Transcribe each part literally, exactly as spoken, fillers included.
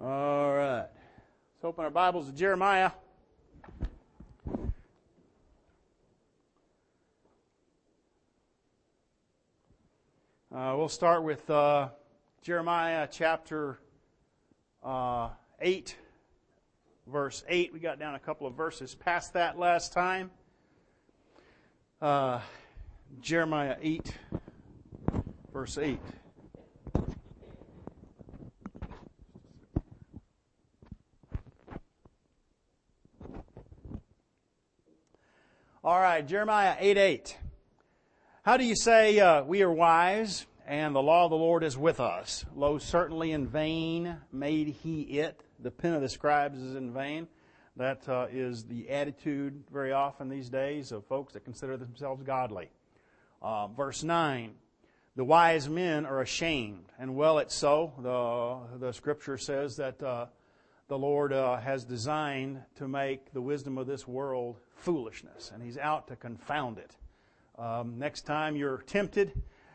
All right. Let's open our Bibles to Jeremiah. Uh, we'll start with uh, Jeremiah chapter uh, eight, verse eight. We got down a couple of verses past that last time. Uh, Jeremiah eight, verse eight. All right, Jeremiah eight eight. How do you say uh, we are wise and the law of the Lord is with us? Lo, certainly in vain made he it. The pen of the scribes is in vain. That uh, is the attitude very often these days of folks that consider themselves godly. Uh, verse nine. The wise men are ashamed, and well it's so. The, the scripture says that uh, the Lord uh, has designed to make the wisdom of this world foolishness, and He's out to confound it. Um, next time you're tempted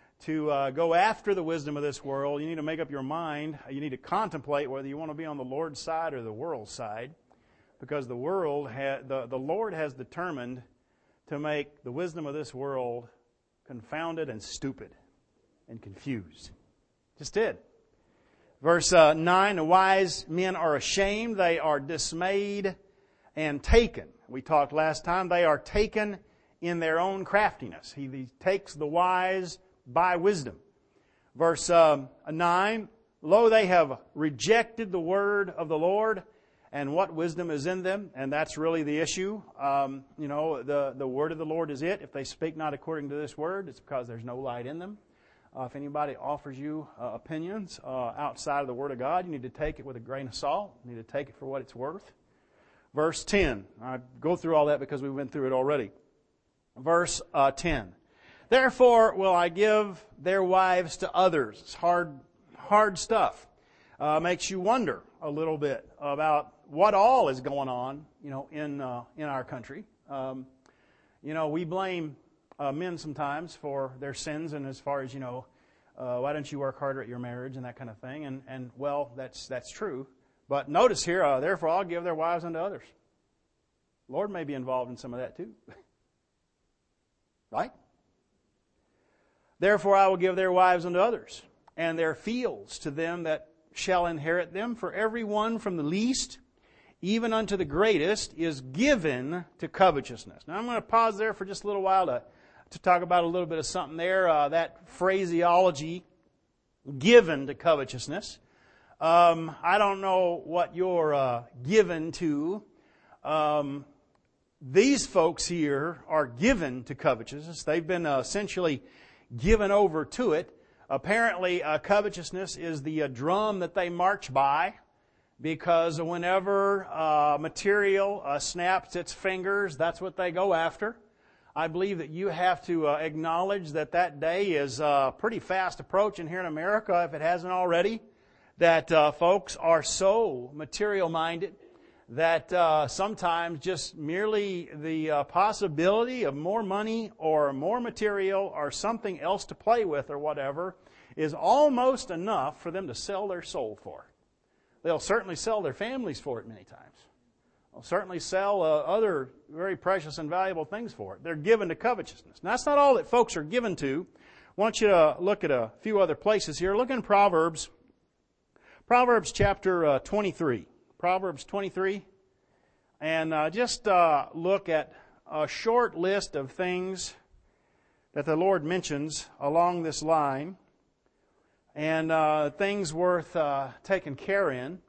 to uh, go after the wisdom of this world, you need to make up your mind. You need to contemplate whether you want to be on the Lord's side or the world's side, because the world, ha- the, the Lord has determined to make the wisdom of this world confounded and stupid and confused. Just did. Verse uh, nine, the wise men are ashamed, they are dismayed and taken. We talked last time, they are taken in their own craftiness. He, he takes the wise by wisdom. Verse um, nine, lo, they have rejected the word of the Lord, and what wisdom is in them? And that's really the issue. Um, you know, the, the word of the Lord is it. If they speak not according to this word, it's because there's no light in them. Uh, if anybody offers you uh, opinions uh, outside of the Word of God, you need to take it with a grain of salt. You need to take it for what it's worth. Verse ten. I go through all that because we went through it already. Verse uh, ten. Therefore will I give their wives to others. It's hard, hard stuff. Uh, makes you wonder a little bit about what all is going on, you know, in uh, in our country. Um, you know, we blame Uh, men sometimes for their sins, and as far as, you know, uh, why don't you work harder at your marriage and that kind of thing. And, and well, that's that's true. But notice here, uh, therefore I'll give their wives unto others. Lord may be involved in some of that too. Right? Therefore I will give their wives unto others, and their fields to them that shall inherit them. For every one from the least even unto the greatest is given to covetousness. Now I'm going to pause there for just a little while to to talk about a little bit of something there, uh, that phraseology, given to covetousness. Um, I don't know what you're uh, given to. Um, these folks here are given to covetousness. They've been uh, essentially given over to it. Apparently, uh, covetousness is the uh, drum that they march by, because whenever uh, material uh, snaps its fingers, that's what they go after. I believe that you have to uh, acknowledge that that day is uh, pretty fast approaching here in America, if it hasn't already, that uh, folks are so material-minded that uh, sometimes just merely the uh, possibility of more money or more material or something else to play with or whatever is almost enough for them to sell their soul for. They'll certainly sell their families for it many times. They'll certainly sell uh, other very precious and valuable things for it. They're given to covetousness. Now, that's not all that folks are given to. I want you to look at a few other places here. Look in Proverbs. Proverbs chapter uh, twenty-three. Proverbs twenty-three. And uh, just uh, look at a short list of things that the Lord mentions along this line. And uh, things worth uh, taking care in.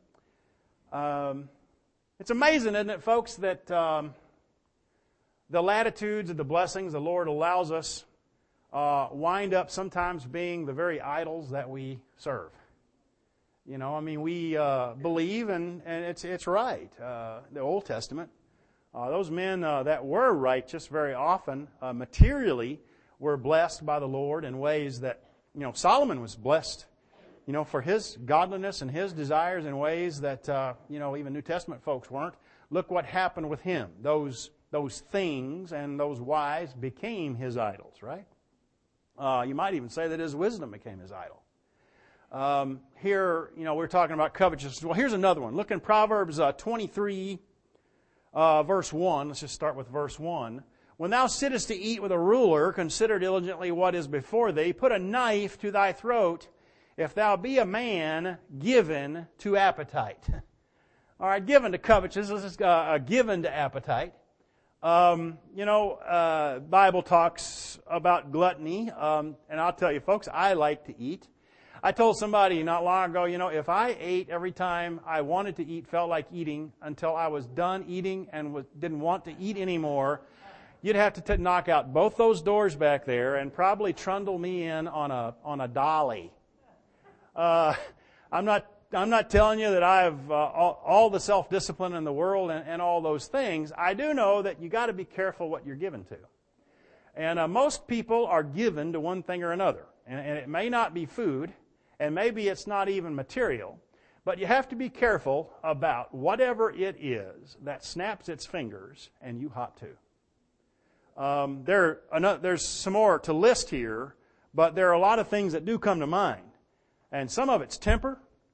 Um, it's amazing, isn't it, folks, that um, the latitudes and the blessings the Lord allows us uh, wind up sometimes being the very idols that we serve. You know, I mean, we uh, believe, and, and it's it's right. Uh, the Old Testament, uh, those men uh, that were righteous very often uh, materially were blessed by the Lord in ways that, you know, Solomon was blessed, you know, for his godliness and his desires in ways that, uh, you know, even New Testament folks weren't. Look what happened with him. Those those things and those wives became his idols, right? Uh, you might even say that his wisdom became his idol. Um, here, you know, we're talking about covetousness. Well, here's another one. Look in Proverbs uh, twenty-three, uh, verse one. Let's just start with verse one. When thou sittest to eat with a ruler, consider diligently what is before thee. Put a knife to thy throat, if thou be a man given to appetite. All right, given to covetousness, this is uh, given to appetite. Um, you know, uh, Bible talks about gluttony, um, and I'll tell you, folks, I like to eat. I told somebody not long ago, you know, if I ate every time I wanted to eat, felt like eating, until I was done eating and was, didn't want to eat anymore, you'd have to t- knock out both those doors back there and probably trundle me in on a on a dolly. Uh, I'm not. I'm not telling you that I have uh, all, all the self-discipline in the world and, and all those things. I do know that you got to be careful what you're given to. And uh, most people are given to one thing or another. And, and it may not be food, and maybe it's not even material. But you have to be careful about whatever it is that snaps its fingers and you hot to. Um, there, another, there's some more to list here, but there are a lot of things that do come to mind. And some of it's temper.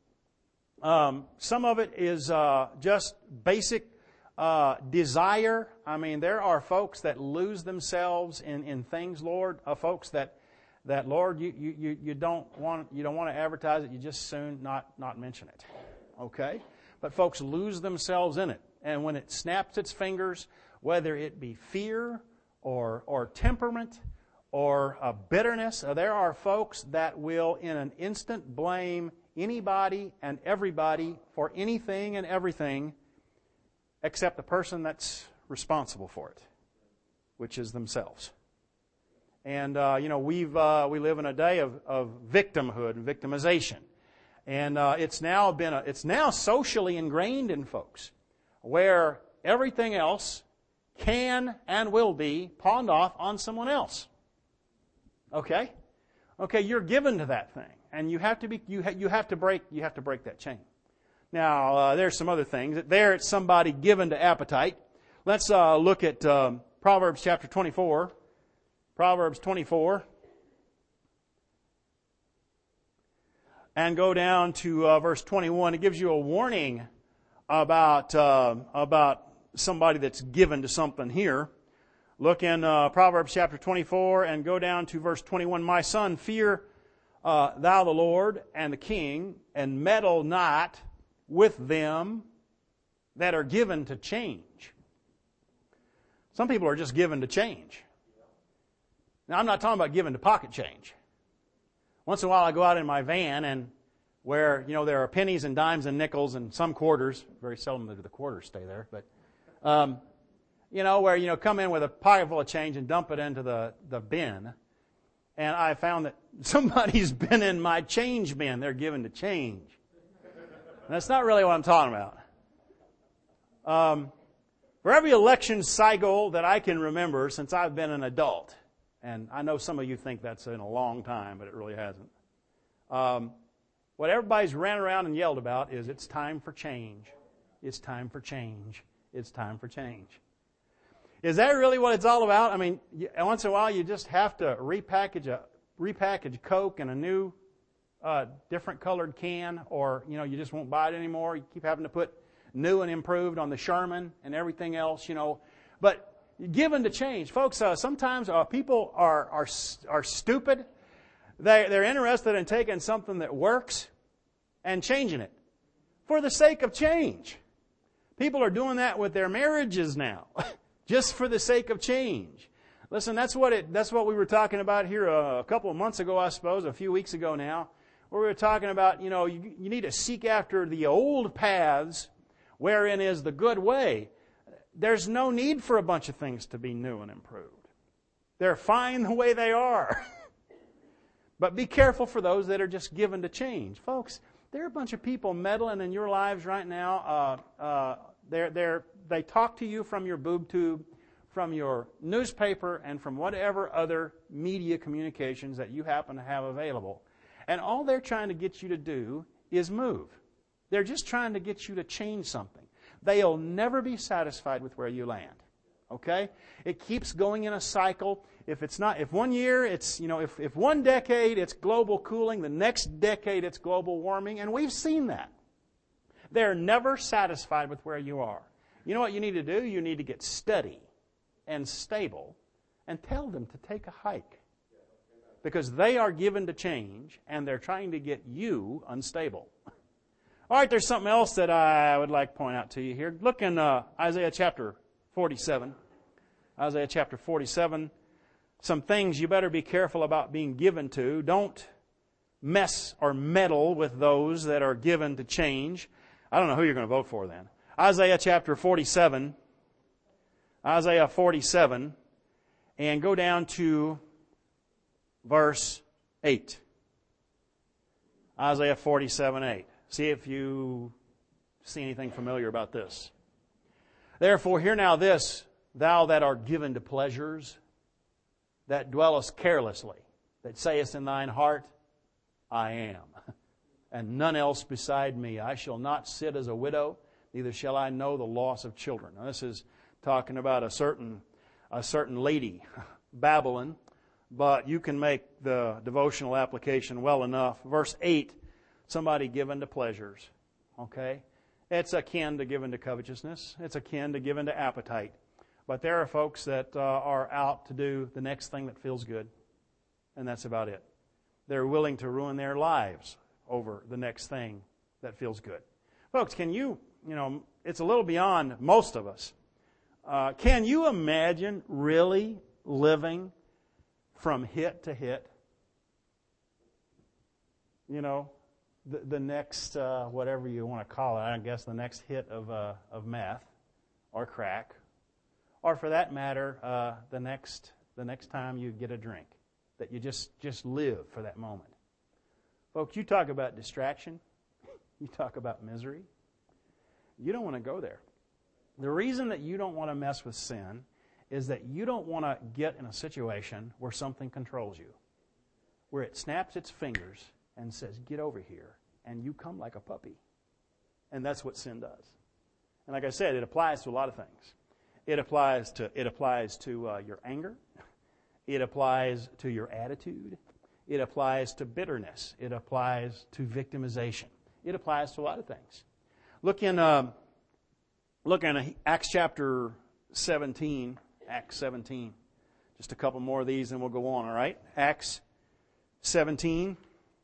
Um, some of it is uh, just basic uh, desire. I mean, there are folks that lose themselves in, in things, Lord. Uh, folks that that Lord, you, you, you don't want you don't want to advertise it. You just soon not not mention it. Okay, but folks lose themselves in it, and when it snaps its fingers, whether it be fear or or temperament or uh, bitterness, uh, there are folks that will, in an instant, blame anybody and everybody for anything and everything except the person that's responsible for it, which is themselves. And, uh, you know, we've uh, we live in a day of, of victimhood and victimization. And uh, it's now been a, it's now socially ingrained in folks where everything else can and will be pawned off on someone else. Okay? Okay, you're given to that thing. And you have to be, you, ha, you have to break, you have to break that chain. Now, uh, there's some other things. There, it's somebody given to appetite. Let's uh, look at um, Proverbs chapter twenty-four. Proverbs twenty-four, and go down to uh, verse twenty-one. It gives you a warning about uh, about somebody that's given to something here. Look in uh, Proverbs chapter twenty-four and go down to verse twenty-one. My son, fear Uh, thou the Lord and the king, and meddle not with them that are given to change. Some people are just given to change. Now, I'm not talking about given to pocket change. Once in a while I go out in my van and where, you know, there are pennies and dimes and nickels and some quarters. Very seldom do the quarters stay there, but, um, you know, where, you know, come in with a pocket full of change and dump it into the, the bin. And I found that somebody's been in my change bin. They're given to change. And that's not really what I'm talking about. Um, for every election cycle that I can remember since I've been an adult, and I know some of you think that's in a long time, but it really hasn't. Um, what everybody's ran around and yelled about is it's time for change. It's time for change. It's time for change. Is that really what it's all about? I mean, once in a while you just have to repackage a repackage Coke in a new, uh, different colored can, or you know you just won't buy it anymore. You keep having to put new and improved on the Sherman and everything else, you know. But given to change, folks. Uh, sometimes uh, people are are are stupid. They they're interested in taking something that works and changing it for the sake of change. People are doing that with their marriages now. Just for the sake of change. Listen, that's what it. That's what we were talking about here a, a couple of months ago, I suppose, a few weeks ago now, where we were talking about, you know, you, you need to seek after the old paths, wherein is the good way. There's no need for a bunch of things to be new and improved. They're fine the way they are. But be careful for those that are just given to change. Folks, there are a bunch of people meddling in your lives right now. Uh, uh, they're, they're, they talk to you from your boob tube, from your newspaper, and from whatever other media communications that you happen to have available. And all they're trying to get you to do is move. They're just trying to get you to change something. They'll never be satisfied with where you land. Okay? It keeps going in a cycle. If it's not, if one year it's, you know, if, if one decade it's global cooling, the next decade it's global warming, and we've seen that. They're never satisfied with where you are. You know what you need to do? You need to get steady and stable and tell them to take a hike. Because they are given to change and they're trying to get you unstable. All right, there's something else that I would like to point out to you here. Look in uh, Isaiah chapter forty-seven. Isaiah chapter forty-seven. Some things you better be careful about being given to. Don't mess or meddle with those that are given to change. I don't know who you're going to vote for then. Isaiah chapter forty-seven. Isaiah forty-seven. And go down to verse eight. Isaiah forty-seven, eight. See if you see anything familiar about this. Therefore, hear now this, thou that art given to pleasures, that dwellest carelessly, that sayest in thine heart, I am, and none else beside me. I shall not sit as a widow, neither shall I know the loss of children. Now, this is talking about a certain, a certain lady, Babylon, but you can make the devotional application well enough. Verse eight, somebody given to pleasures. Okay? It's akin to given to covetousness. It's akin to given to appetite. But there are folks that uh, are out to do the next thing that feels good. And that's about it. They're willing to ruin their lives over the next thing that feels good. Folks, can you, you know, it's a little beyond most of us. Uh, can you imagine really living from hit to hit? You know, the, the next, uh, whatever you want to call it, I guess the next hit of uh, of meth or crack, or for that matter, uh, the next the next time you get a drink, that you just, just live for that moment. Folks, you talk about distraction, you talk about misery. You don't want to go there. The reason that you don't want to mess with sin is that you don't want to get in a situation where something controls you, where it snaps its fingers and says, get over here, and you come like a puppy. And that's what sin does. And like I said, it applies to a lot of things. It applies to it applies to uh, your anger. It applies to your attitude. It applies to bitterness. It applies to victimization. It applies to a lot of things. Look in uh, look in Acts chapter seventeen. Acts seventeen. Just a couple more of these, and we'll go on. All right, Acts seventeen.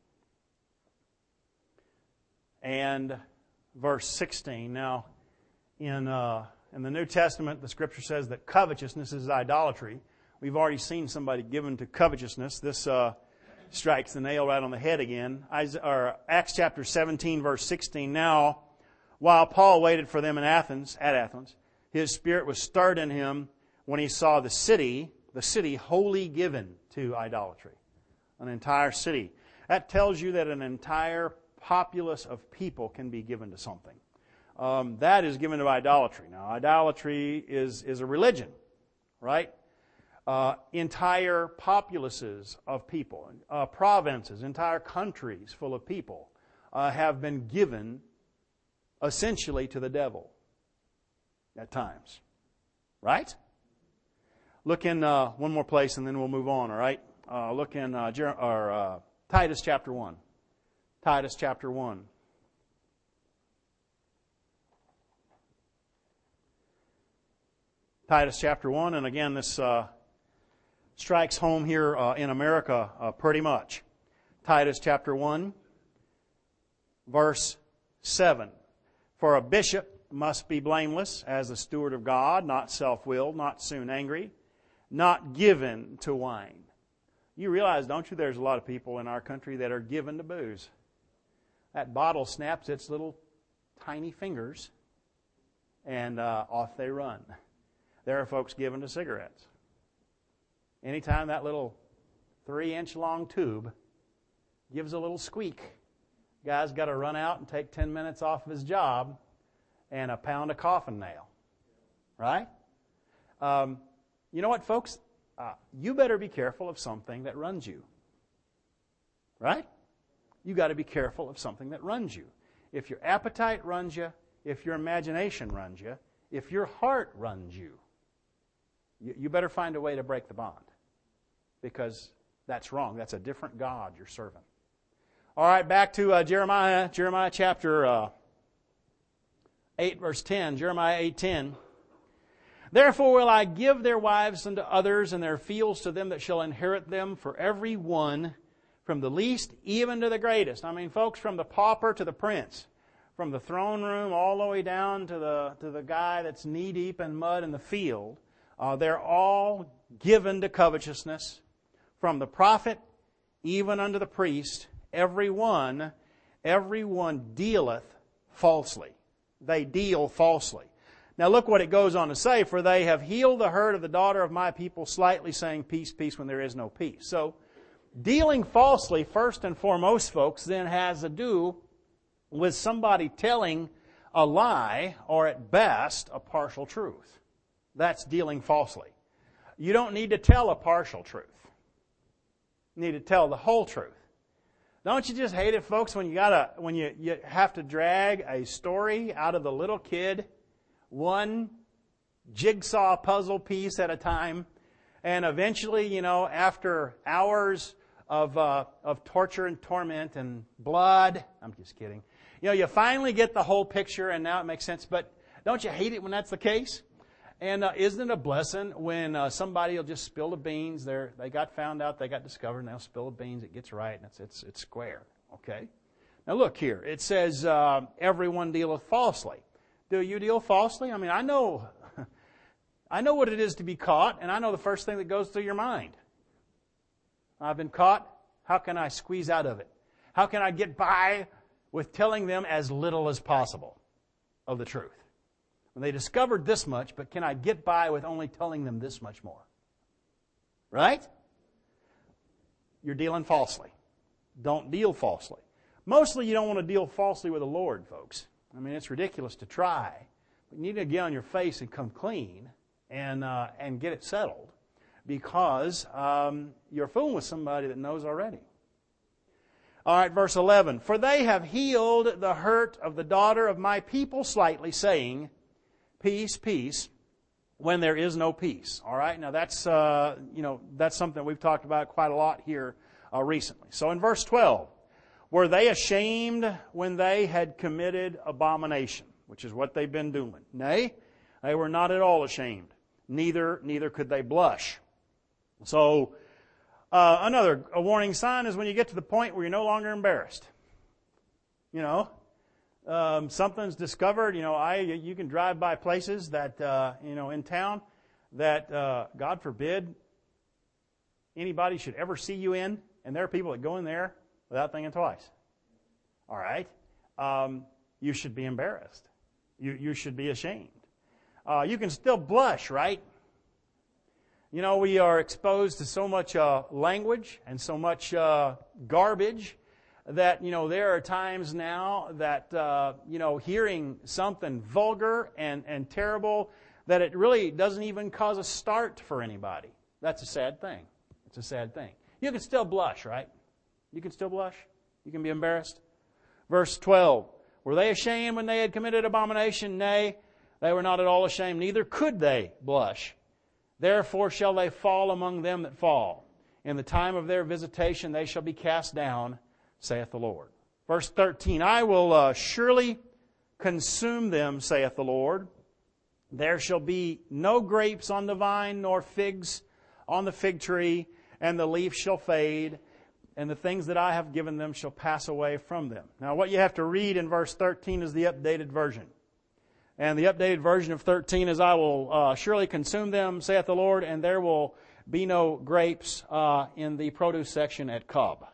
And verse sixteen. Now, in uh, in the New Testament, the Scripture says that covetousness is idolatry. We've already seen somebody given to covetousness. This uh, strikes the nail right on the head again. Isaiah, or Acts chapter seventeen, verse sixteen. Now, while Paul waited for them in Athens, at Athens, his spirit was stirred in him when he saw the city, the city wholly given to idolatry. An entire city. That tells you that an entire populace of people can be given to something. Um, that is given to idolatry. Now, idolatry is, is a religion, right? Uh, entire populaces of people, uh, provinces, entire countries full of people uh, have been given essentially to the devil at times, right? Look in uh, one more place and then we'll move on, all right? Uh, look in uh, Jer- or, uh, Titus chapter one. Titus chapter one. Titus chapter one, and again, this uh, strikes home here uh, in America uh, pretty much. Titus chapter one, verse seven. For a bishop must be blameless as a steward of God, not self-willed, not soon angry, not given to wine. You realize, don't you, there's a lot of people in our country that are given to booze. That bottle snaps its little tiny fingers, and uh, off they run. There are folks given to cigarettes. Anytime that little three-inch long tube gives a little squeak, guy's got to run out and take ten minutes off of his job and a pound of coffin nail. Right? Um, you know what, folks? Uh, you better be careful of something that runs you. Right? You got to be careful of something that runs you. If your appetite runs you, if your imagination runs you, if your heart runs you, you, you better find a way to break the bond. Because that's wrong. That's a different God you're serving. All right, back to uh, Jeremiah, Jeremiah chapter uh, eight, verse ten. Jeremiah eight ten. Therefore will I give their wives unto others, and their fields to them that shall inherit them, for every one, from the least even to the greatest. I mean, folks, from the pauper to the prince, from the throne room all the way down to the to the guy that's knee deep in mud in the field, uh, they're all given to covetousness. From the prophet even unto the priest, every one, every one dealeth falsely. They deal falsely. Now look what it goes on to say, for they have healed the hurt of the daughter of my people slightly, saying peace, peace, when there is no peace. So, dealing falsely, first and foremost, folks, then has to do with somebody telling a lie, or at best, a partial truth. That's dealing falsely. You don't need to tell a partial truth. You need to tell the whole truth. Don't you just hate it, folks, when you gotta when you, you have to drag a story out of the little kid, one jigsaw puzzle piece at a time, and eventually, you know, after hours of uh, of torture and torment and blood, I'm just kidding. You know, you finally get the whole picture, and now it makes sense. But don't you hate it when that's the case? And uh, isn't it a blessing when uh, somebody will just spill the beans? They they got found out, they got discovered, and they'll spill the beans. It gets right, and it's it's it's square. Okay. Now look here. It says uh, everyone dealeth falsely. Do you deal falsely? I mean, I know, I know what it is to be caught, and I know the first thing that goes through your mind. I've been caught. How can I squeeze out of it? How can I get by with telling them as little as possible of the truth? When they discovered this much, but can I get by with only telling them this much more? Right? You're dealing falsely. Don't deal falsely. Mostly you don't want to deal falsely with the Lord, folks. I mean, it's ridiculous to try. But you need to get on your face and come clean and uh, and get it settled, because um, you're fooling with somebody that knows already. All right, verse eleven. For they have healed the hurt of the daughter of my people slightly, saying, peace, peace, when there is no peace. All right, now that's uh, you know that's something we've talked about quite a lot here uh, recently. So in verse twelve, were they ashamed when they had committed abomination, which is what they've been doing? Nay, they were not at all ashamed. Neither neither could they blush. So uh, another a warning sign is when you get to the point where you're no longer embarrassed. You know. Um, something's discovered, you know, I, you can drive by places that, uh, you know, in town that, uh, God forbid anybody should ever see you in, and there are people that go in there without thinking twice. All right? Um, you should be embarrassed. You, you should be ashamed. Uh, you can still blush, right? You know, we are exposed to so much, uh, language and so much, uh, garbage that, you know, there are times now that, uh, you know, hearing something vulgar and, and terrible, that it really doesn't even cause a start for anybody. That's a sad thing. It's a sad thing. You can still blush, right? You can still blush. You can be embarrassed. Verse twelve. Were they ashamed when they had committed abomination? Nay, they were not at all ashamed, neither could they blush. Therefore shall they fall among them that fall. In the time of their visitation they shall be cast down, saith the Lord. Verse thirteen, I will uh, surely consume them, saith the Lord. There shall be no grapes on the vine, nor figs on the fig tree, and the leaf shall fade, and the things that I have given them shall pass away from them. Now what you have to read in verse thirteen is the updated version. And the updated version of thirteen is, I will uh, surely consume them, saith the Lord, and there will be no grapes uh, in the produce section at Cobb.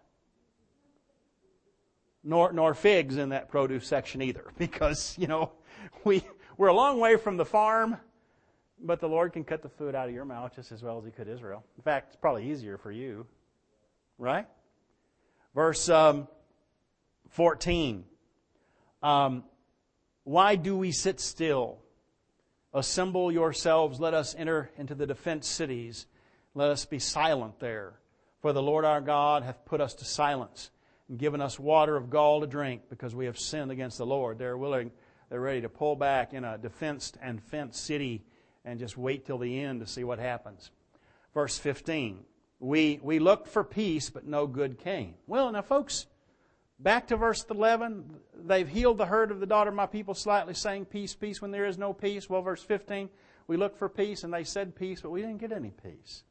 Nor, nor figs in that produce section either, because, you know, we, we're a long way from the farm, but the Lord can cut the food out of your mouth just as well as He could Israel. In fact, it's probably easier for you, right? Verse um, fourteen, um, why do we sit still? Assemble yourselves, let us enter into the defense cities. Let us be silent there, for the Lord our God hath put us to silence, and given us water of gall to drink, because we have sinned against the Lord. They're willing, they're ready to pull back in a defensed and fenced city and just wait till the end to see what happens. Verse fifteen, we, we looked for peace, but no good came. Well, now folks, back to verse eleven, they've healed the herd of the daughter of my people slightly, saying peace, peace, when there is no peace. Well, verse fifteen, we looked for peace, and they said peace, but we didn't get any peace.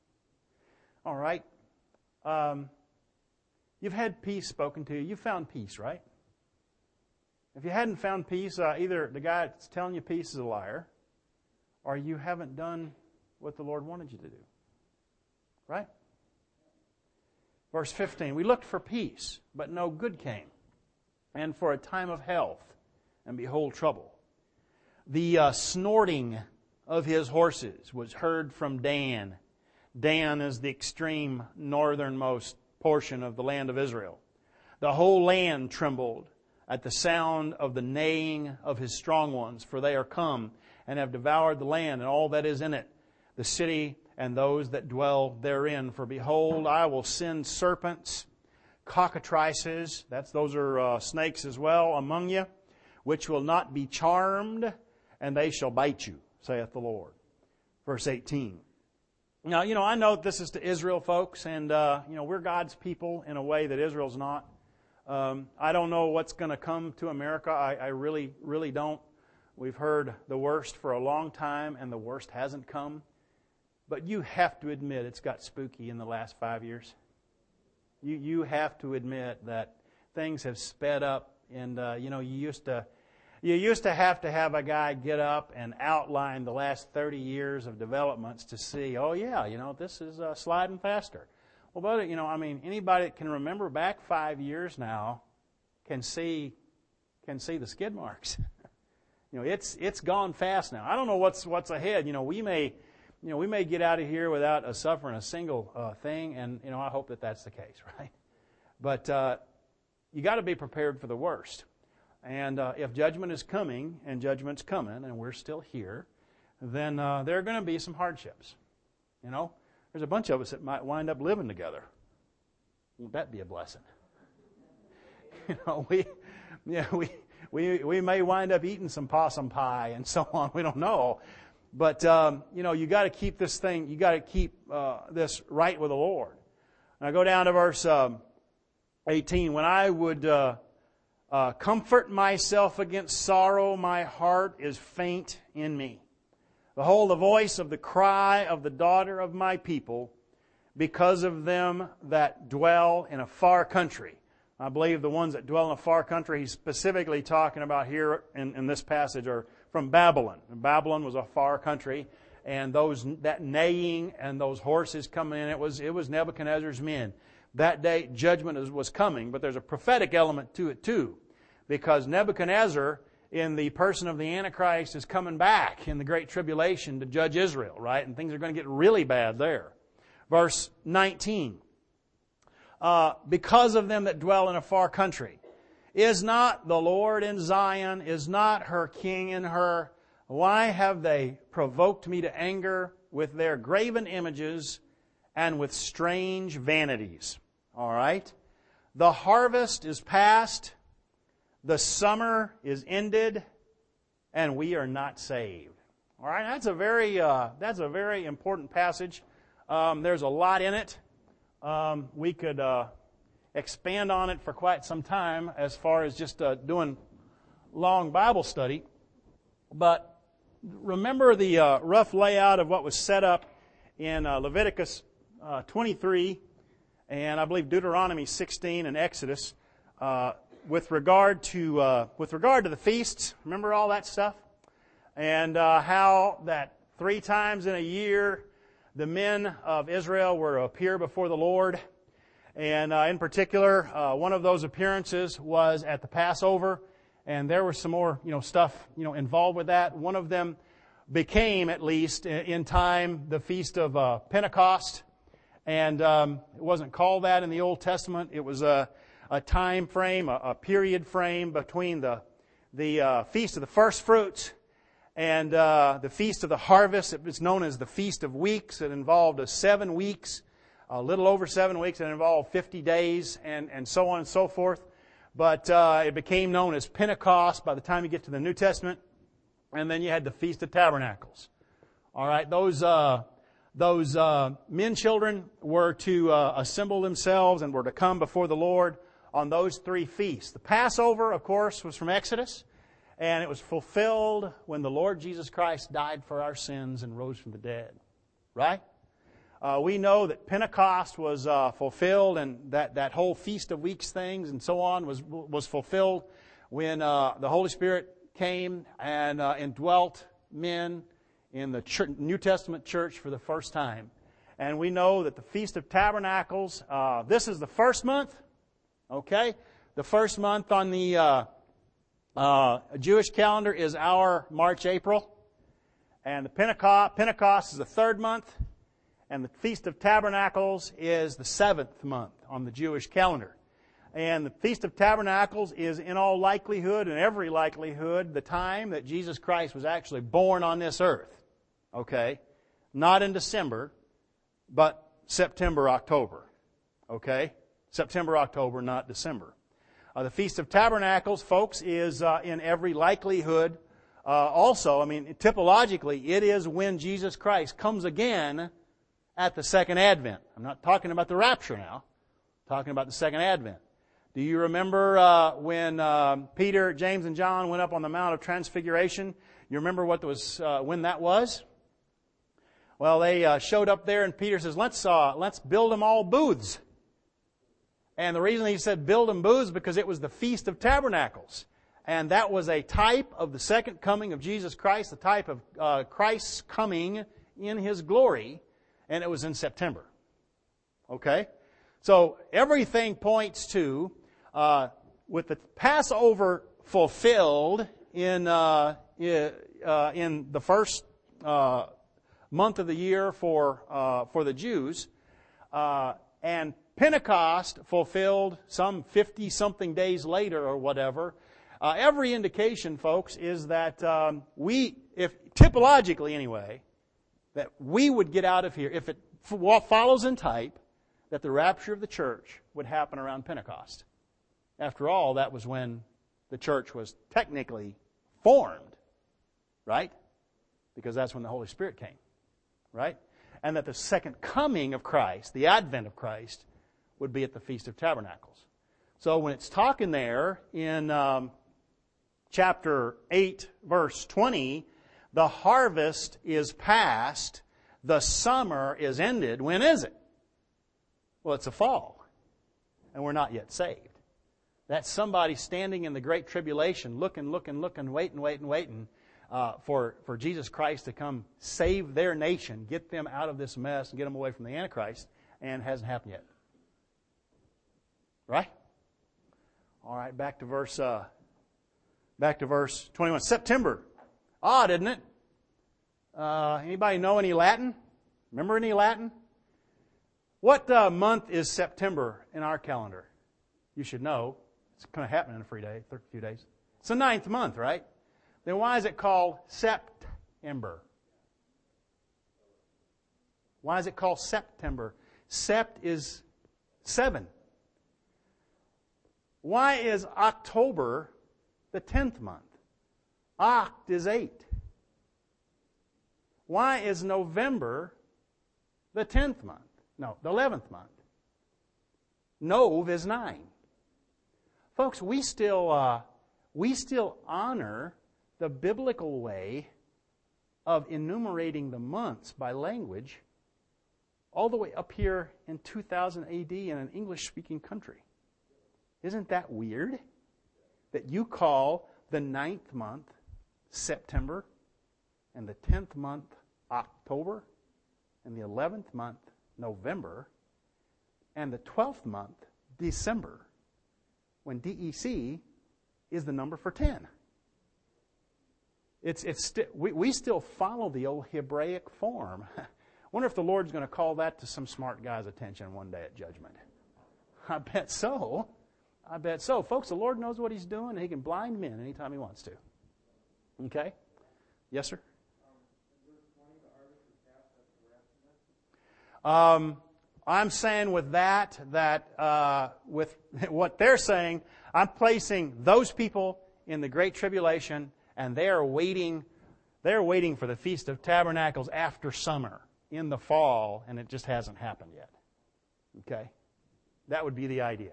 All right. Um, you've had peace spoken to you. You found peace, right? If you hadn't found peace, uh, either the guy that's telling you peace is a liar, or you haven't done what the Lord wanted you to do. Right? Verse fifteen, we looked for peace, but no good came, and for a time of health, and behold trouble. The uh, snorting of his horses was heard from Dan. Dan is the extreme northernmost portion of the land of Israel. The whole land trembled at the sound of the neighing of his strong ones, for they are come and have devoured the land and all that is in it, the city and those that dwell therein. For behold, I will send serpents, cockatrices, that's those are uh, snakes as well, among you, which will not be charmed, and they shall bite you, saith the Lord. Verse eighteen. Now, you know, I know this is to Israel, folks, and, uh, you know, we're God's people in a way that Israel's not. Um, I don't know what's going to come to America. I, I really, really don't. We've heard the worst for a long time, and the worst hasn't come. But you have to admit it's got spooky in the last five years. You you have to admit that things have sped up, and uh, you know you used to you used to have to have a guy get up and outline the last thirty years of developments to see. Oh yeah, you know this is uh, sliding faster. Well, but you know, I mean, anybody that can remember back five years now can see can see the skid marks. You know, it's it's gone fast now. I don't know what's what's ahead. You know, we may, you know, we may get out of here without a suffering a single uh, thing, and you know, I hope that that's the case, right? But uh, you got to be prepared for the worst. And uh, if judgment is coming, and judgment's coming, and we're still here, then uh, there are going to be some hardships. You know, there's a bunch of us that might wind up living together. Won't that be a blessing? You know, we, yeah, we. We we may wind up eating some possum pie and so on. We don't know. But, um, you know, you got to keep this thing, you got to keep uh, this right with the Lord. And I go down to verse um, eighteen. When I would uh, uh, comfort myself against sorrow, my heart is faint in me. Behold, the voice of the cry of the daughter of my people, because of them that dwell in a far country. I believe the ones that dwell in a far country he's specifically talking about here in, in this passage are from Babylon. And Babylon was a far country, and those that neighing and those horses coming in, it was it was Nebuchadnezzar's men. That day judgment is, was coming, but there's a prophetic element to it too, because Nebuchadnezzar, in the person of the Antichrist, is coming back in the Great Tribulation to judge Israel, right? And things are going to get really bad there. Verse nineteen. Uh, because of them that dwell in a far country. Is not the Lord in Zion? Is not her king in her? Why have they provoked me to anger with their graven images and with strange vanities? All right. The harvest is past. The summer is ended. And we are not saved. All right. That's a very, uh, that's a very important passage. Um, there's a lot in it. Um, we could uh, expand on it for quite some time as far as just uh, doing long Bible study. But remember the uh, rough layout of what was set up in uh, Leviticus uh, twenty-three and I believe Deuteronomy sixteen and Exodus uh, with regard to uh, with regard to the feasts. Remember all that stuff? And uh, how that three times in a year the men of Israel were to appear before the Lord. And uh, in particular, uh, one of those appearances was at the Passover. And there was some more, you know, stuff, you know, involved with that. One of them became, at least in time, the Feast of uh, Pentecost. And um, it wasn't called that in the Old Testament. It was a, a time frame, a, a period frame between the, the uh, Feast of the First Fruits and uh, the Feast of the Harvest. It was known as the Feast of Weeks. It involved a seven weeks, a little over seven weeks. It involved fifty days and, and so on and so forth. But uh, it became known as Pentecost by the time you get to the New Testament. And then you had the Feast of Tabernacles. All right, those uh, those uh, men children were to uh, assemble themselves and were to come before the Lord on those three feasts. The Passover, of course, was from Exodus, and it was fulfilled when the Lord Jesus Christ died for our sins and rose from the dead. Right? Uh, we know that Pentecost was uh, fulfilled, and that, that whole Feast of Weeks things and so on was was fulfilled when uh, the Holy Spirit came and uh, indwelt men in the church, New Testament church for the first time. And we know that the Feast of Tabernacles, uh, this is the first month, okay? The first month on the uh, uh, Jewish calendar is our March, April. And the Pentecost, Pentecost is the third month. And the Feast of Tabernacles is the seventh month on the Jewish calendar. And the Feast of Tabernacles is in all likelihood, in every likelihood, the time that Jesus Christ was actually born on this earth. Okay? Not in December, but September, October. Okay? September, October, not December. Uh, the Feast of Tabernacles, folks, is uh, in every likelihood uh, also, I mean, typologically, it is when Jesus Christ comes again at the second advent. I'm not talking about the rapture now. I'm talking about the second advent. Do you remember uh, when uh, Peter, James, and John went up on the Mount of Transfiguration? You remember what was uh, when that was? Well, they uh, showed up there, and Peter says, "Let's uh, let's build them all booths." And the reason he said build them booths because it was the Feast of Tabernacles, and that was a type of the second coming of Jesus Christ, the type of uh, Christ's coming in His glory, and it was in September. Okay, so everything points to. Uh, with the Passover fulfilled in uh, uh, in the first uh, month of the year for uh, for the Jews, uh, and Pentecost fulfilled some fifty something days later or whatever. Uh, every indication, folks, is that um, we, if typologically anyway, that we would get out of here if it follows in type that the rapture of the church would happen around Pentecost. After all, that was when the church was technically formed, right? Because that's when the Holy Spirit came, right? And that the second coming of Christ, the advent of Christ, would be at the Feast of Tabernacles. So when it's talking there in um, chapter eight, verse twenty, the harvest is past, the summer is ended. When is it? Well, it's a fall, and we're not yet saved. That's somebody standing in the great tribulation, looking, looking, looking, waiting, waiting, waiting uh, for, for Jesus Christ to come save their nation, get them out of this mess and get them away from the Antichrist, and it hasn't happened yet. Right? All right, back to verse uh, back to verse twenty-one. September. Odd, isn't it? Uh, anybody know any Latin? Remember any Latin? What uh, month is September in our calendar? You should know. It's going to happen in a few days. A few days. It's the ninth month, right? Then why is it called September? Why is it called September? Sept is seven. Why is October the tenth month? Oct is eight. Why is November the tenth month? No, the eleventh month. Nov is nine. Folks, we still uh, we still honor the biblical way of enumerating the months by language all the way up here in two thousand A D in an English-speaking country. Isn't that weird? That you call the ninth month September and the tenth month October and the eleventh month November and the twelfth month December, when D E C is the number for ten. It's it's sti- we we still follow the old Hebraic form. Wonder if the Lord's going to call that to some smart guy's attention one day at judgment. I bet so. I bet so. Folks, the Lord knows what He's doing, and He can blind men anytime He wants to. Okay? Yes, sir? Um, I'm saying with that, that uh, with what they're saying, I'm placing those people in the Great Tribulation, and they are waiting They're waiting for the Feast of Tabernacles after summer, in the fall, and it just hasn't happened yet. Okay? That would be the idea.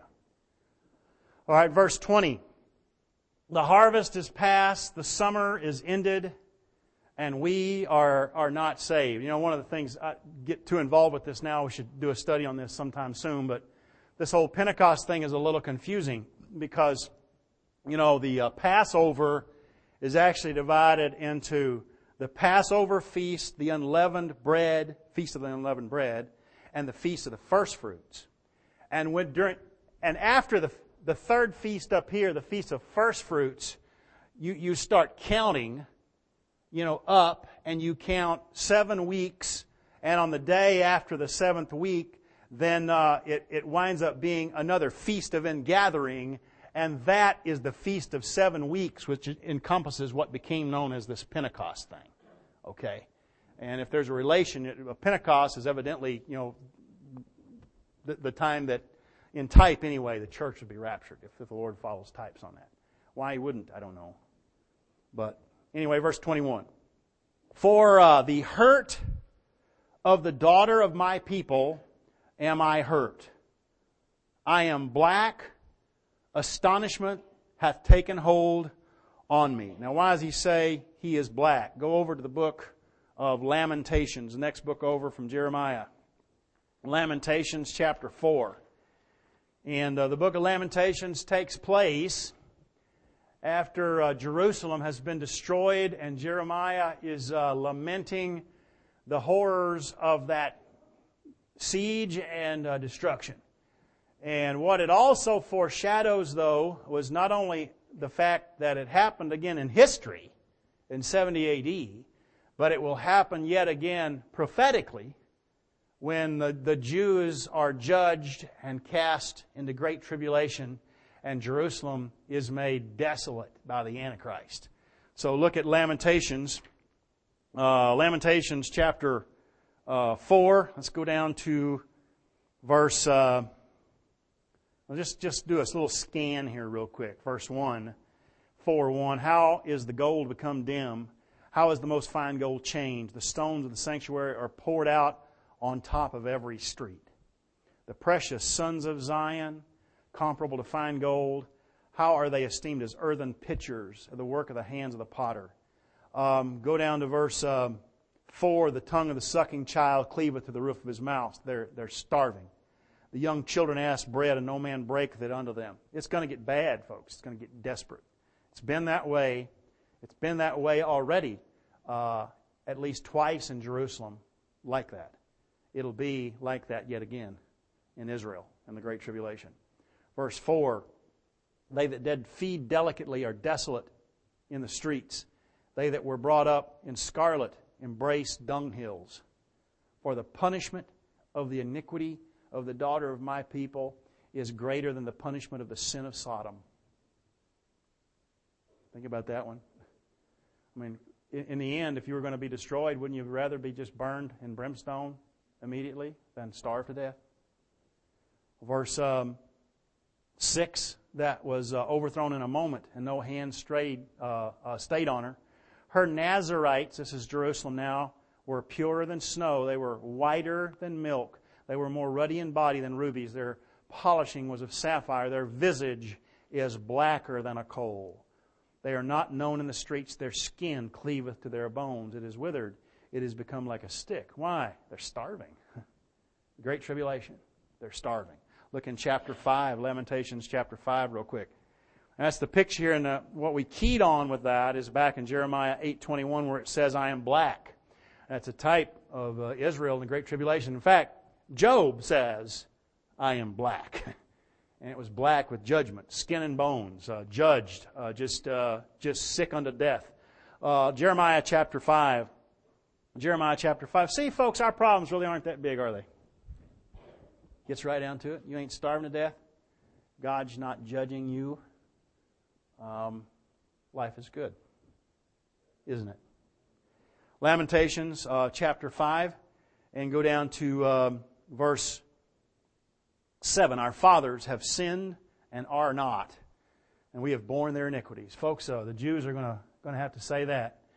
All right, verse twenty. The harvest is past, the summer is ended, and we are, are not saved. You know, one of the things, I get too involved with this now, we should do a study on this sometime soon, but this whole Pentecost thing is a little confusing because, you know, the uh, Passover is actually divided into the Passover feast, the unleavened bread, feast of the unleavened bread, and the feast of the first fruits. And when during and after the the third feast up here, the feast of first fruits, you you start counting, you know, up, and you count seven weeks, and on the day after the seventh week, then uh, it it winds up being another feast of ingathering. And that is the Feast of Seven Weeks, which encompasses what became known as this Pentecost thing. Okay? And if there's a relation, Pentecost is evidently, you know, the, the time that, in type anyway, the church would be raptured, if, if the Lord follows types on that. Why he wouldn't, I don't know. But anyway, verse twenty-one. For uh, the hurt of the daughter of my people am I hurt. I am black. Astonishment hath taken hold on me. Now, why does he say he is black? Go over to the book of Lamentations, the next book over from Jeremiah. Lamentations chapter four. And uh, the book of Lamentations takes place after uh, Jerusalem has been destroyed, and Jeremiah is uh, lamenting the horrors of that siege and uh, destruction. And what it also foreshadows, though, was not only the fact that it happened again in history in seventy A D, but it will happen yet again prophetically when the, the Jews are judged and cast into great tribulation and Jerusalem is made desolate by the Antichrist. So look at Lamentations, uh, Lamentations chapter uh, four. Let's go down to verse... Uh, I'll just, just do a little scan here real quick. Verse one, four one. How is the gold become dim? How is the most fine gold changed? The stones of the sanctuary are poured out on top of every street. The precious sons of Zion, comparable to fine gold, how are they esteemed as earthen pitchers of the work of the hands of the potter? Um, go down to verse uh, four. The tongue of the sucking child cleaveth to the roof of his mouth. They're, they're starving. The young children ask bread, and no man breaketh it unto them. It's going to get bad, folks. It's going to get desperate. It's been that way. It's been that way already, uh, at least twice in Jerusalem, like that. It'll be like that yet again in Israel in the Great Tribulation. Verse four, they that did feed delicately are desolate in the streets. They that were brought up in scarlet embrace dunghills. For the punishment of the iniquity of the daughter of my people is greater than the punishment of the sin of Sodom. Think about that one. I mean, in, in the end, if you were going to be destroyed, wouldn't you rather be just burned in brimstone immediately than starve to death? Verse um, six, that was uh, overthrown in a moment, and no hand strayed, uh, uh, stayed on her. Her Nazarites, this is Jerusalem now, were purer than snow. They were whiter than milk. They were more ruddy in body than rubies. Their polishing was of sapphire. Their visage is blacker than a coal. They are not known in the streets. Their skin cleaveth to their bones. It is withered. It is become like a stick. Why? They're starving. Great tribulation. They're starving. Look in chapter five, Lamentations chapter five real quick. And that's the picture here. And the, what we keyed on with that is back in Jeremiah eight twenty-one where it says, I am black. That's a type of uh, Israel in the Great Tribulation. In fact, Job says, I am black. And it was black with judgment, skin and bones, uh, judged, uh, just uh, just sick unto death. Uh, Jeremiah chapter five. Jeremiah chapter five. See, folks, our problems really aren't that big, are they? Gets right down to it. You ain't starving to death. God's not judging you. Um, life is good, isn't it? Lamentations uh, chapter five, and go down to um, verse seven. Our fathers have sinned and are not, and we have borne their iniquities. Folks, uh, the Jews are going to going to have to say that.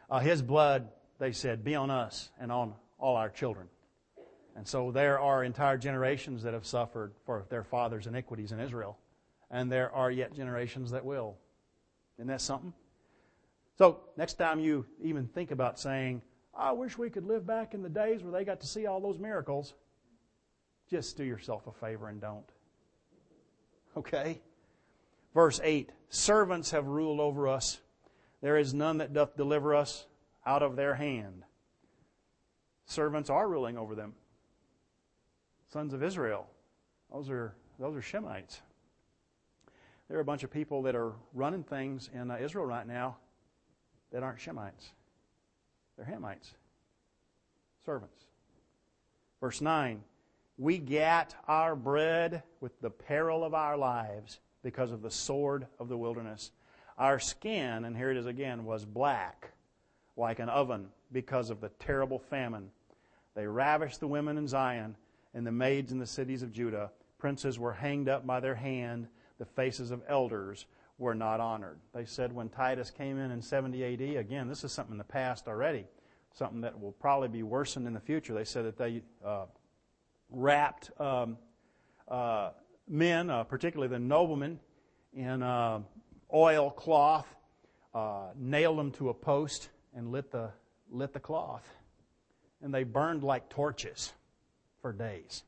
Uh, his blood, they said, be on us and on all our children. And so there are entire generations that have suffered for their father's iniquities in Israel. And there are yet generations that will. Isn't that something? So next time you even think about saying, I wish we could live back in the days where they got to see all those miracles, just do yourself a favor and don't. Okay? Verse eight, servants have ruled over us. There is none that doth deliver us out of their hand. Servants are ruling over them. Sons of Israel, those are those are Shemites. There are a bunch of people that are running things in uh, Israel right now that aren't Shemites. They're Hamites. Servants. Verse nine, we gat our bread with the peril of our lives because of the sword of the wilderness. Our skin, and here it is again, was black like an oven because of the terrible famine. They ravished the women in Zion and the maids in the cities of Judah. Princes were hanged up by their hand. The faces of elders were not honored. They said when Titus came in in seventy A D, again, this is something in the past already, something that will probably be worsened in the future. They said that they uh, wrapped um, uh, men, uh, particularly the noblemen, in uh, oil cloth, uh, nailed them to a post, and lit the lit the cloth. And they burned like torches for days.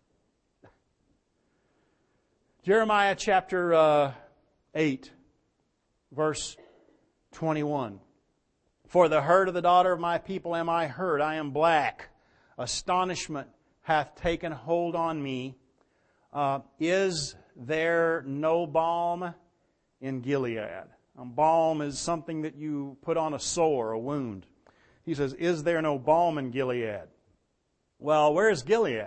Jeremiah chapter uh, eight, verse twenty-one. For the hurt of the daughter of my people am I hurt. I am black. Astonishment hath taken hold on me. Uh, is there no balm in Gilead? Um, balm is something that you put on a sore, a wound. He says, is there no balm in Gilead? Well, where's Gilead?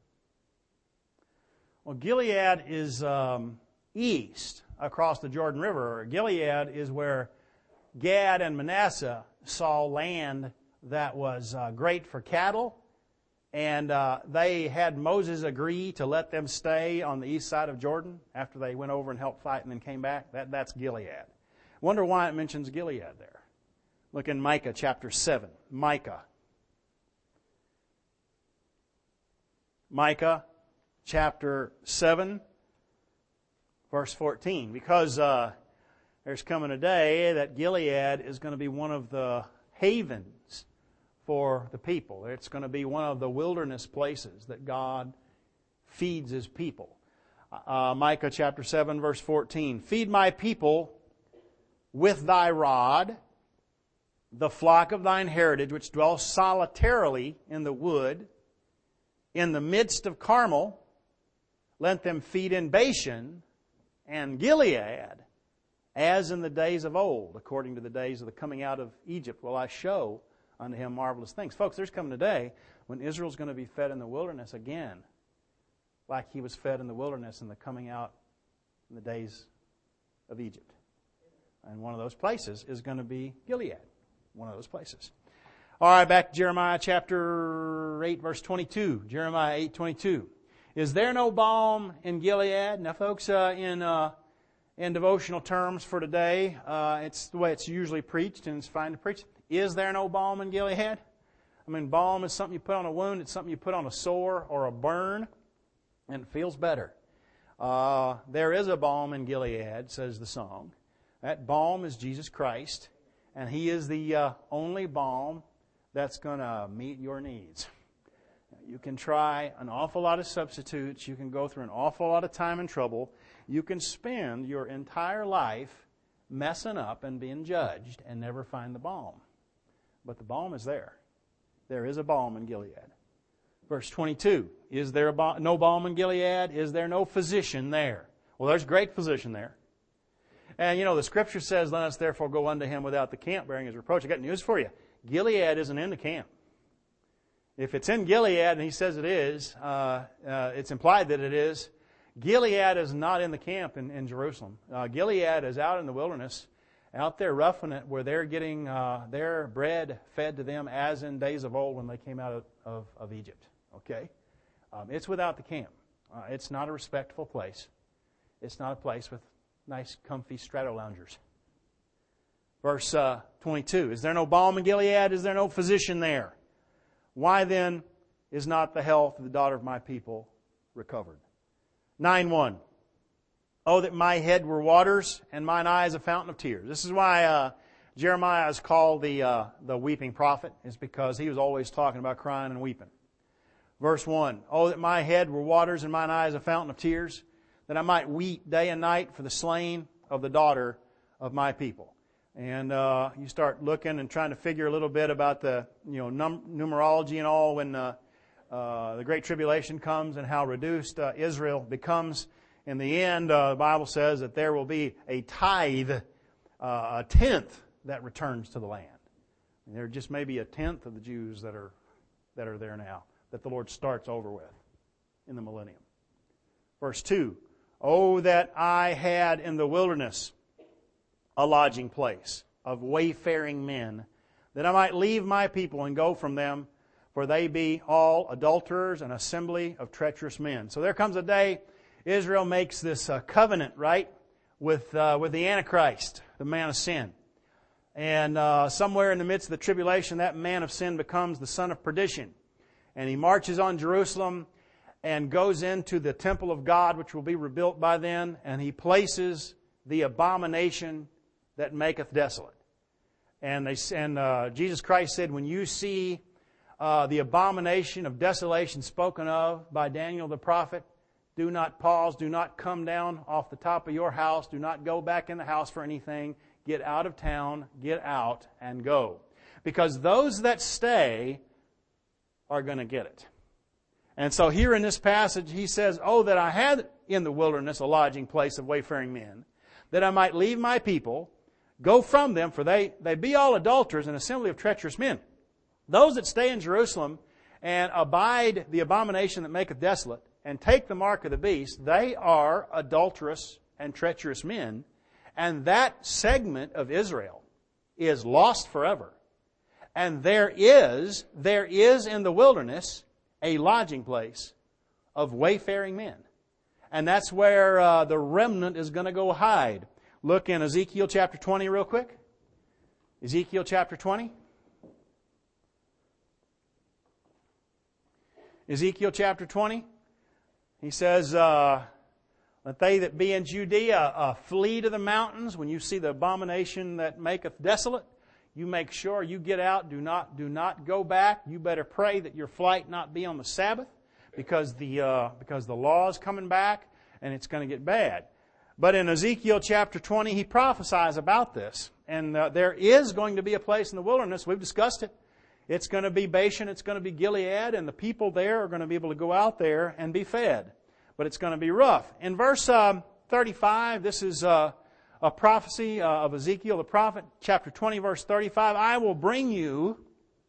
Well, Gilead is um, east across the Jordan River. Gilead is where Gad and Manasseh saw land that was uh, great for cattle, and uh, they had Moses agree to let them stay on the east side of Jordan after they went over and helped fight and then came back. That, that's Gilead. Wonder why it mentions Gilead there. Look in Micah chapter seven. Micah. Micah chapter seven, verse fourteen. Because uh, there's coming a day that Gilead is going to be one of the havens for the people. It's going to be one of the wilderness places that God feeds His people. Uh, Micah chapter seven, verse fourteen. Feed my people with thy rod, the flock of thine heritage, which dwells solitarily in the wood, in the midst of Carmel. Let them feed in Bashan and Gilead, as in the days of old, according to the days of the coming out of Egypt, will I show unto him marvelous things. Folks, there's coming a day when Israel's going to be fed in the wilderness again, like he was fed in the wilderness in the coming out in the days of Egypt. And one of those places is going to be Gilead. One of those places. All right, back to Jeremiah chapter eight, verse twenty-two. Jeremiah eight, twenty-two. Is there no balm in Gilead? Now, folks, uh, in uh, in devotional terms for today, uh, it's the way it's usually preached, and it's fine to preach. Is there no balm in Gilead? I mean, balm is something you put on a wound. It's something you put on a sore or a burn, and it feels better. Uh, there is a balm in Gilead, says the song. That balm is Jesus Christ, and He is the uh, only balm that's going to meet your needs. You can try an awful lot of substitutes. You can go through an awful lot of time and trouble. You can spend your entire life messing up and being judged and never find the balm. But the balm is there. There is a balm in Gilead. Verse twenty-two, is there a ba- no balm in Gilead? Is there no physician there? Well, there's great physician there. And you know, the Scripture says, let us therefore go unto him without the camp, bearing his reproach. I got news for you. Gilead isn't in the camp. If it's in Gilead, and he says it is, uh, uh, it's implied that it is, Gilead is not in the camp in, in Jerusalem. Uh, Gilead is out in the wilderness, out there roughing it, where they're getting uh, their bread fed to them as in days of old when they came out of, of, of Egypt. Okay? Um, it's without the camp. Uh, it's not a respectful place. It's not a place with nice, comfy strato loungers. Verse uh, point two. Is there no balm in Gilead? Is there no physician there? Why then is not the health of the daughter of my people recovered? nine one. Oh, that my head were waters and mine eyes a fountain of tears. This is why uh, Jeremiah is called the uh, the weeping prophet, is because he was always talking about crying and weeping. Verse one. Oh, that my head were waters and mine eyes a fountain of tears, that I might weep day and night for the slain of the daughter of my people. And uh, you start looking and trying to figure a little bit about the you know num- numerology and all when uh, uh, the Great Tribulation comes and how reduced uh, Israel becomes. In the end, uh, the Bible says that there will be a tithe, uh, a tenth that returns to the land. And there just may be a tenth of the Jews that are that are there now, that the Lord starts over with in the millennium. Verse two, oh, that I had in the wilderness a lodging place of wayfaring men, that I might leave my people and go from them, for they be all adulterers, an assembly of treacherous men. So there comes a day Israel makes this uh, covenant, right, with uh, with the Antichrist, the man of sin. And uh, somewhere in the midst of the tribulation, that man of sin becomes the son of perdition. And he marches on Jerusalem and goes into the temple of God, which will be rebuilt by then, and he places the abomination that maketh desolate. And they and uh, Jesus Christ said, when you see uh, the abomination of desolation spoken of by Daniel the prophet, do not pause, do not come down off the top of your house, do not go back in the house for anything. Get out of town, get out, and go. Because those that stay are going to get it. And so here in this passage, he says, oh, that I had in the wilderness a lodging place of wayfaring men, that I might leave my people, go from them, for they, they be all adulterers, an assembly of treacherous men. Those that stay in Jerusalem and abide the abomination that maketh desolate, and take the mark of the beast, they are adulterous and treacherous men. And that segment of Israel is lost forever. And there is, there is in the wilderness a lodging place of wayfaring men. And that's where uh, the remnant is going to go hide. Look in Ezekiel chapter twenty real quick. Ezekiel chapter twenty. Ezekiel chapter twenty. He says, uh, let they that be in Judea uh, flee to the mountains. When you see the abomination that maketh desolate, you make sure you get out. Do not, do not go back. You better pray that your flight not be on the Sabbath, because the uh, because the law is coming back and it's going to get bad. But in Ezekiel chapter twenty, he prophesies about this, and uh, there is going to be a place in the wilderness. We've discussed it. It's going to be Bashan, it's going to be Gilead, and the people there are going to be able to go out there and be fed. But it's going to be rough. In verse um, thirty-five, this is uh, a prophecy uh, of Ezekiel the prophet, chapter twenty, verse thirty-five. I will bring you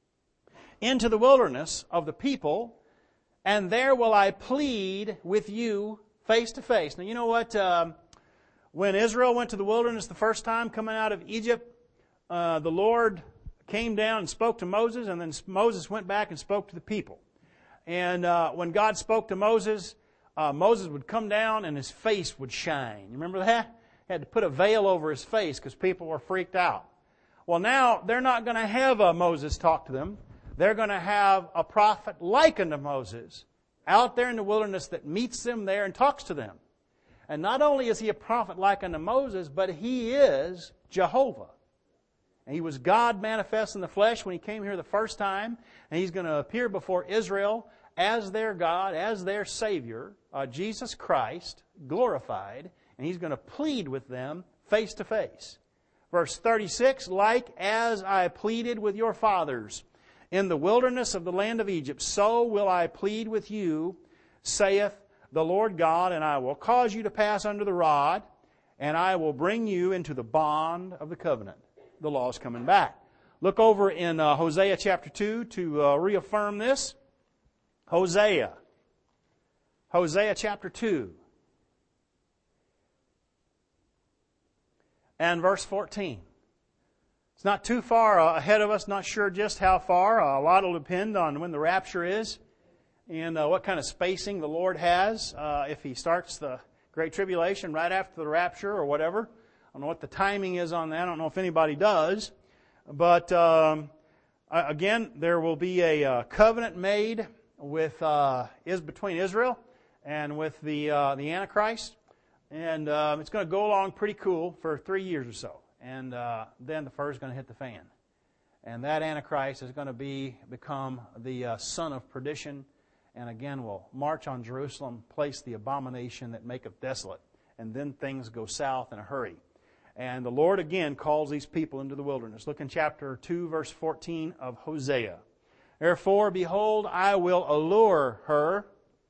into the wilderness of the people, and there will I plead with you face to face. Now, you know what? Um, when Israel went to the wilderness the first time coming out of Egypt, uh, the Lord came down and spoke to Moses, and then Moses went back and spoke to the people. And uh, when God spoke to Moses, uh, Moses would come down and his face would shine. You remember that? He had to put a veil over his face because people were freaked out. Well, now they're not going to have uh, Moses talk to them. They're going to have a prophet like unto Moses out there in the wilderness that meets them there and talks to them. And not only is he a prophet like unto Moses, but he is Jehovah. And he was God manifest in the flesh when he came here the first time. And he's going to appear before Israel as their God, as their Savior, uh, Jesus Christ, glorified. And he's going to plead with them face to face. Verse thirty-six, like as I pleaded with your fathers in the wilderness of the land of Egypt, so will I plead with you, saith the Lord God, and I will cause you to pass under the rod, and I will bring you into the bond of the covenant. The law is coming back. Look over in uh, Hosea chapter two to uh, reaffirm this. Hosea. Hosea chapter two. And verse fourteen. It's not too far uh, ahead of us, not sure just how far. Uh, a lot will depend on when the rapture is and uh, what kind of spacing the Lord has. Uh, if He starts the Great Tribulation right after the rapture or whatever. I don't know what the timing is on that. I don't know if anybody does. But um, again, there will be a uh, covenant made with uh, is between Israel and with the uh, the Antichrist, and uh, it's going to go along pretty cool for three years or so, and uh, then the fur is going to hit the fan, and that Antichrist is going to be become the uh, son of perdition, and again will march on Jerusalem, place the abomination that maketh desolate, and then things go south in a hurry. And the Lord again calls these people into the wilderness. Look in chapter two, verse fourteen of Hosea. Therefore, behold, I will allure her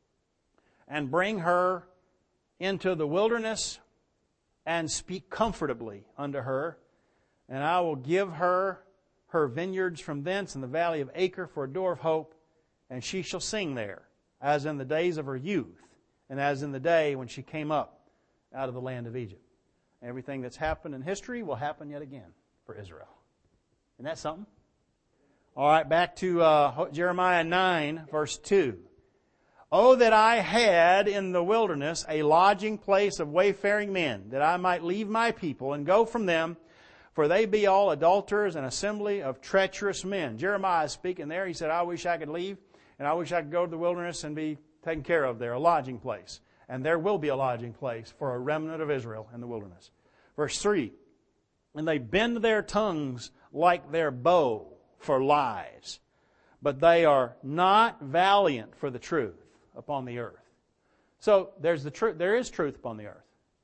and bring her into the wilderness and speak comfortably unto her. And I will give her her vineyards from thence in the valley of Acre for a door of hope. And she shall sing there, as in the days of her youth, and as in the day when she came up out of the land of Egypt. Everything that's happened in history will happen yet again for Israel. Isn't that something? All right, back to uh, Jeremiah nine, verse two. Oh, that I had in the wilderness a lodging place of wayfaring men, that I might leave my people and go from them, for they be all adulterers, an assembly of treacherous men. Jeremiah is speaking there. He said, I wish I could leave, and I wish I could go to the wilderness and be taken care of there, a lodging place. And there will be a lodging place for a remnant of Israel in the wilderness. Verse three, and they bend their tongues like their bow for lies, but they are not valiant for the truth upon the earth. So there's the truth. There is truth upon the earth.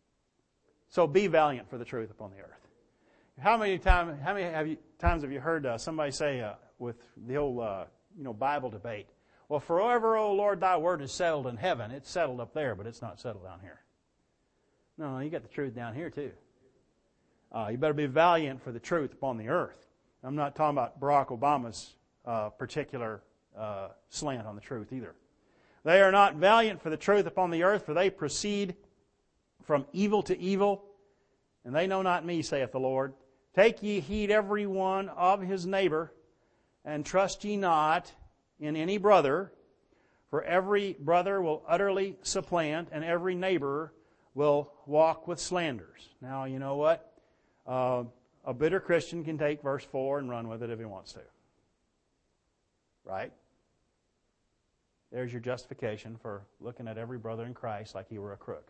So be valiant for the truth upon the earth. How many times? How many have you, times have you heard uh, somebody say uh, with the old uh, you know Bible debate? Well, forever, O Lord, thy word is settled in heaven. It's settled up there, but it's not settled down here. No, you got the truth down here too. Uh, you better be valiant for the truth upon the earth. I'm not talking about Barack Obama's uh, particular uh, slant on the truth either. They are not valiant for the truth upon the earth, for they proceed from evil to evil, and they know not me, saith the Lord. Take ye heed every one of his neighbor, and trust ye not in any brother, for every brother will utterly supplant, and every neighbor will walk with slanders. Now, you know what? Uh, a bitter Christian can take verse four and run with it if he wants to. Right? There's your justification for looking at every brother in Christ like he were a crook.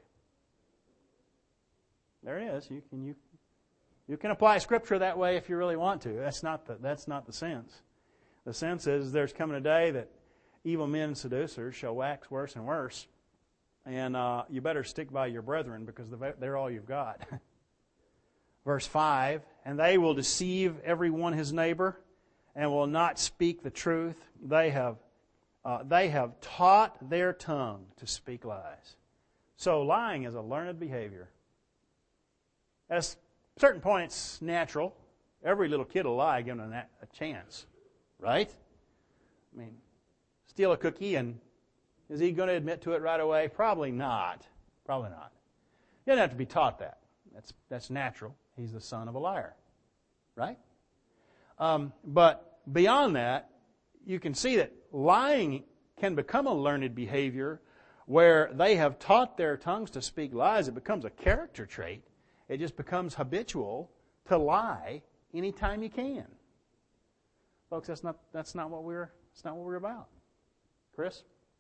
There it is. You can you you can apply Scripture that way if you really want to. That's not the that's not the sense. The sense is there's coming a day that evil men and seducers shall wax worse and worse, and uh, you better stick by your brethren because they're all you've got. Verse five, and they will deceive every one his neighbor, and will not speak the truth. They have uh, they have taught their tongue to speak lies. So lying is a learned behavior. At a certain point, it's natural. Every little kid will lie, given a, a chance. Right? I mean, steal a cookie, and is he going to admit to it right away? Probably not. Probably not. He doesn't have to be taught that. That's that's natural. He's the son of a liar. Right? Um, but beyond that, you can see that lying can become a learned behavior where they have taught their tongues to speak lies. It becomes a character trait. It just becomes habitual to lie anytime you can. Folks, that's not that's not what we're that's not what we're about. Chris?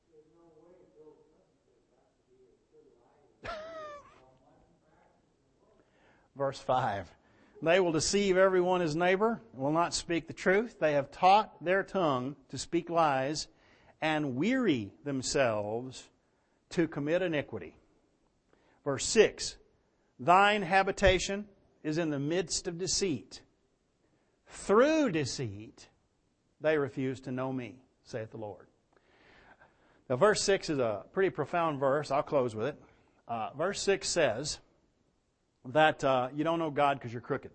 Verse five. They will deceive everyone his neighbor, and will not speak the truth. They have taught their tongue to speak lies, and weary themselves to commit iniquity. Verse six. Thine habitation is in the midst of deceit. Through deceit they refuse to know me, saith the Lord. Now, verse six is a pretty profound verse. I'll close with it. Uh, verse six says that uh, you don't know God because you're crooked.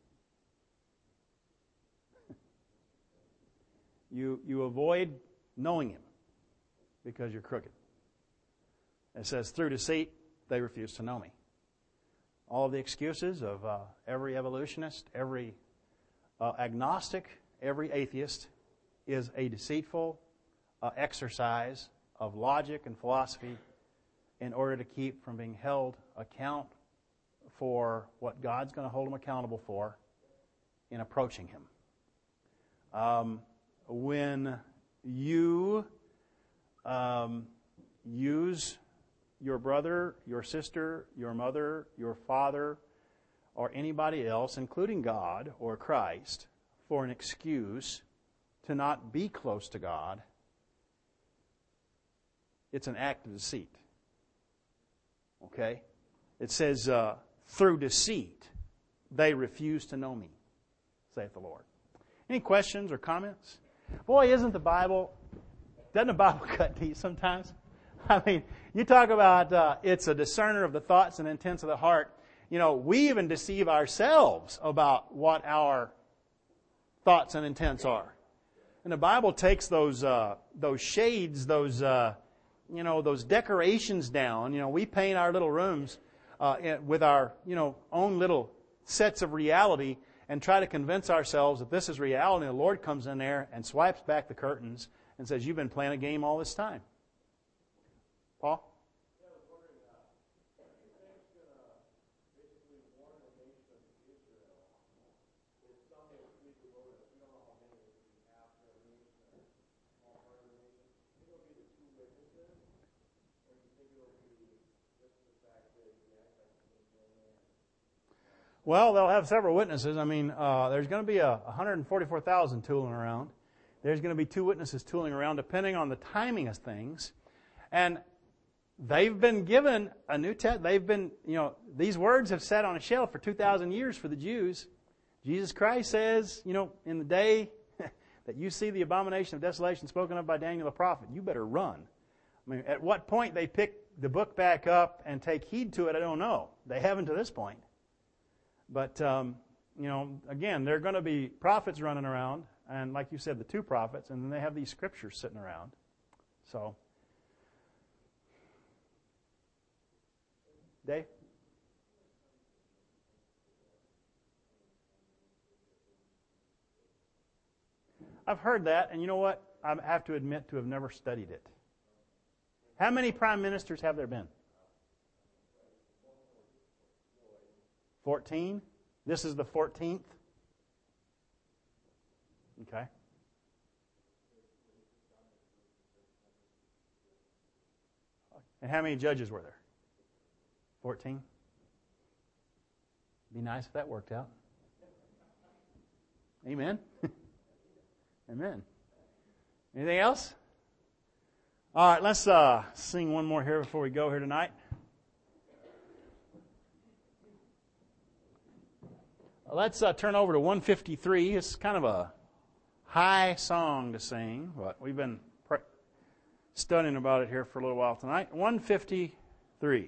you you avoid knowing Him because you're crooked. It says, through deceit they refuse to know me. All the excuses of uh, every evolutionist, every uh, agnostic, every atheist is a deceitful uh, exercise of logic and philosophy in order to keep from being held account for what God's going to hold them accountable for in approaching Him. Um, when you um, use your brother, your sister, your mother, your father, or anybody else, including God or Christ, for an excuse to not be close to God, it's an act of deceit. Okay? It says, uh, through deceit, they refuse to know me, saith the Lord. Any questions or comments? Boy, isn't the Bible, doesn't the Bible cut deep sometimes? I mean, you talk about uh, it's a discerner of the thoughts and intents of the heart. You know, we even deceive ourselves about what our thoughts and intents are. And the Bible takes those uh, those shades, those uh, you know, those decorations down. You know, we paint our little rooms uh, with our you know own little sets of reality and try to convince ourselves that this is reality. And the Lord comes in there and swipes back the curtains and says, "You've been playing a game all this time." Paul? Yeah, I was wondering, uh, what do you think is going to basically warn the nation of Israel if someday will speak the word of, we don't know how many it will be after a nation or a small part of the nation. Do you think it will be the two witnesses? Or do you think it will be just the fact that the Antichrist is in there? Well, they'll have several witnesses. I mean, uh, there's going to be a one hundred forty-four thousand tooling around. There's going to be two witnesses tooling around, depending on the timing of things. And they've been given a new test. They've been, you know, these words have sat on a shelf for two thousand years for the Jews. Jesus Christ says, you know, in the day that you see the abomination of desolation spoken of by Daniel the prophet, you better run. I mean, at what point they pick the book back up and take heed to it, I don't know. They haven't to this point. But, um, you know, again, there are going to be prophets running around, and like you said, the two prophets, and then they have these scriptures sitting around. So, Dave? I've heard that, and you know what? I have to admit to have never studied it. How many prime ministers have there been? Fourteen? This is the fourteenth? Okay. And how many judges were there? Fourteen? Be nice if that worked out. Amen. Amen. Anything else? All right, let's uh, sing one more here before we go here tonight. Let's uh, turn over to one fifty-three. It's kind of a high song to sing, but we've been pre- studying about it here for a little while tonight. one fifty-three.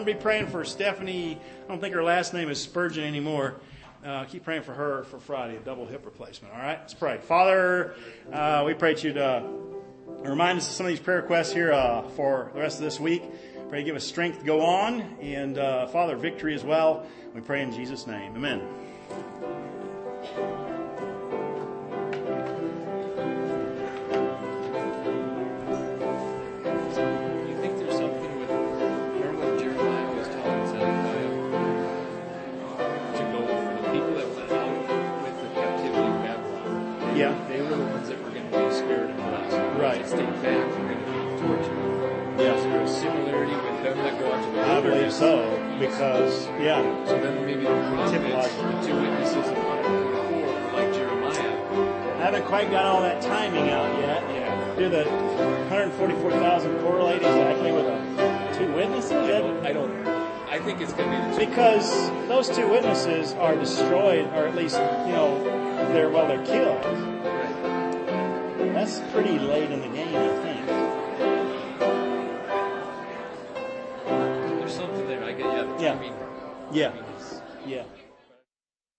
be praying for Stephanie. I don't think her last name is Spurgeon anymore. Uh, keep praying for her for Friday, a double hip replacement. All right, let's pray. Father, uh, we pray that you'd uh, remind us of some of these prayer requests here uh, for the rest of this week. Pray you give us strength to go on, and uh, Father, victory as well. We pray in Jesus' name. Amen. Yeah. They were the ones that were going to be spared and blessed. Right. Stay back, were going to be tortured. Yeah. Is there a similarity with them that go out to the I believe wilderness? so, because, yeah. So then maybe the prophets, Typically. the two witnesses of one forty-four were like Jeremiah. I haven't quite got all that timing out yet. Yeah. Do the one hundred forty-four thousand correlate exactly with the two witnesses? I don't, I don't, I think it's going to be the two. Because those two witnesses are destroyed, or at least, you know, they're, well, they're killed. Right. That's pretty late in the game, I think. There's something there. I get, yeah. The Yeah. timing, Yeah. timing is Yeah.